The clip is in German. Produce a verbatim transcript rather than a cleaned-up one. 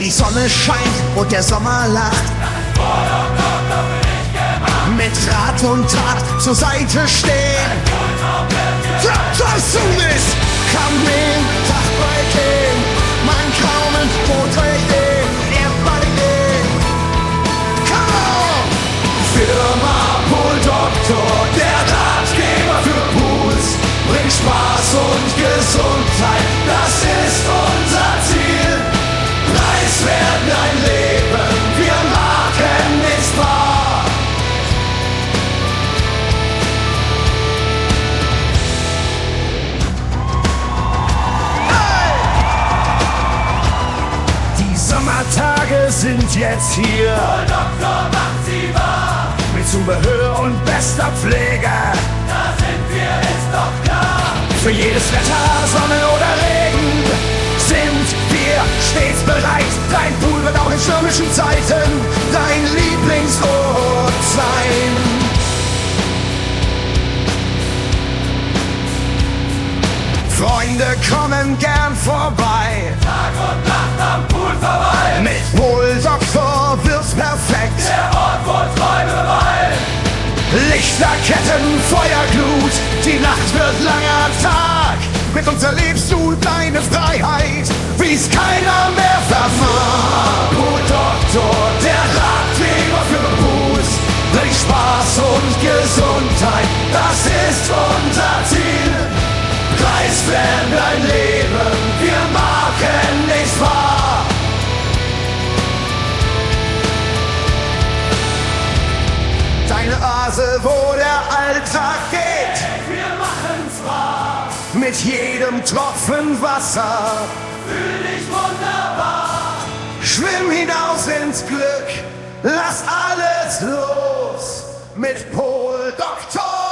die Sonne scheint und der Sommer lacht. Mit Rat und Tat zur Seite stehen. Das du bist, come in, Tag breaking. Man kaum ein Porträt, everybody. Come on! Firma Pool Doktor, der Ratgeber für Pools. Bringt Spaß und Gesundheit, das ist unser Ziel. Preiswert ein Leben, wir machen nichts wahr. Die Sommertage sind jetzt hier. Pool Doktor macht sie wahr. Mit Zubehör und bester Pflege. Da sind wir, ist doch klar. Für jedes Wetter, Sonne oder Regen sind wir stets bereit. Dein Pool wird auch in stürmischen Zeiten dein Lieblingsort sein. Freunde kommen gern vorbei. Tag und Nacht am Pool vorbei. Mit Pool Doktor wird's perfekt. Der Ort, wo Träume weilen. Lichterketten, Feuerglut, die Nacht wird langer Tag. Mit uns erlebst du deine Freiheit, wie's keiner mehr vermag. Pool Doktor, der Ratgeber für Pools. Bringt Spaß und Gesundheit, das ist unser Ziel. Preiswert ein Leben, wir machen nichts wahr. Deine Oase, wo der Alltag geht, Wir machen's wahr, mit jedem Tropfen Wasser. fühl dich wunderbar. Schwimm hinaus ins Glück, lass alles los mit Pool Doktor.